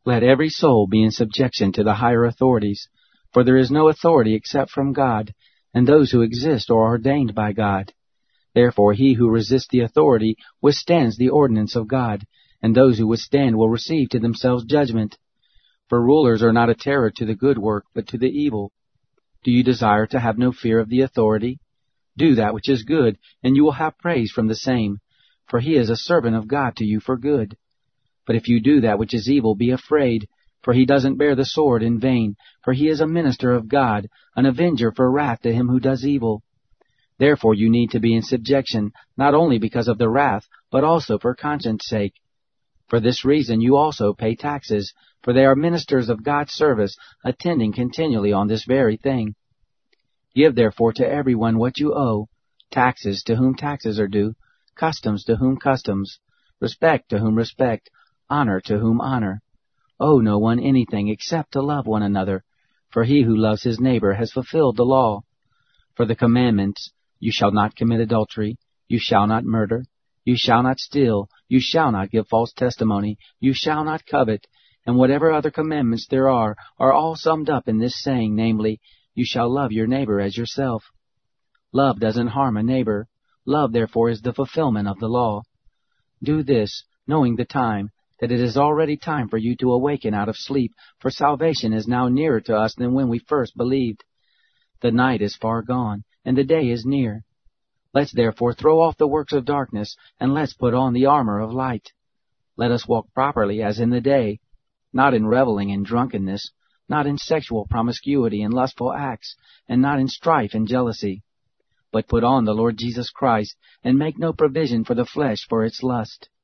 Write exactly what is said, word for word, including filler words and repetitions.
Let every soul be in subjection to the higher authorities, for there is no authority except from God, and those who exist are ordained by God. Therefore he who resists the authority withstands the ordinance of God, and those who withstand will receive to themselves judgment. For rulers are not a terror to the good work, but to the evil. Do you desire to have no fear of the authority? Do that which is good, and you will have praise from the same, for he is a servant of God to you for good. But if you do that which is evil, be afraid, for he doesn't bear the sword in vain, for he is a minister of God, an avenger for wrath to him who does evil. Therefore you need to be in subjection, not only because of the wrath, but also for conscience sake. For this reason you also pay taxes, for they are ministers of God's service, attending continually on this very thing. Give therefore to everyone what you owe, taxes to whom taxes are due, customs to whom customs, respect to whom respect, honor to whom honor. Owe no one anything except to love one another, for he who loves his neighbor has fulfilled the law. For the commandments, you shall not commit adultery, you shall not murder, you shall not steal, you shall not give false testimony, you shall not covet, and whatever other commandments there are, are all summed up in this saying, namely, you shall love your neighbor as yourself. Love doesn't harm a neighbor. Love, therefore, is the fulfillment of the law. Do this, knowing the time, that it is already time for you to awaken out of sleep, for salvation is now nearer to us than when we first believed. The night is far gone, and the day is near. Let's therefore throw off the works of darkness, and let's put on the armor of light. Let us walk properly as in the day, not in reveling and drunkenness, not in sexual promiscuity and lustful acts, and not in strife and jealousy. But put on the Lord Jesus Christ, and make no provision for the flesh for its lust.